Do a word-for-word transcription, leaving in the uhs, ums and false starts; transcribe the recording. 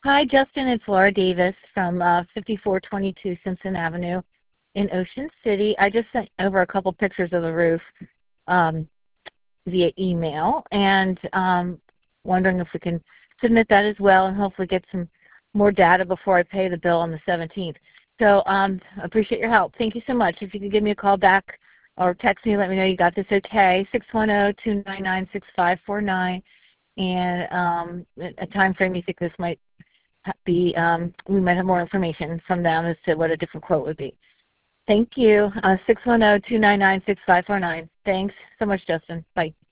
Hi, Justin. It's Laura Davis from uh, fifty-four twenty-two Simpson Avenue in Ocean City. I just sent over a couple pictures of the roof um, via email, and um, wondering if we can submit that as well and hopefully get some more data before I pay the bill on the seventeenth. So um, I appreciate your help. Thank you so much. If you could give me a call back or text me, let me know you got this okay. six one zero, two nine nine, six five four nine, and um, a time frame you think this might be, um, we might have more information from them as to what a different quote would be. Thank you. Uh, six one zero, two nine nine, six five four nine. Thanks so much, Justin. Bye.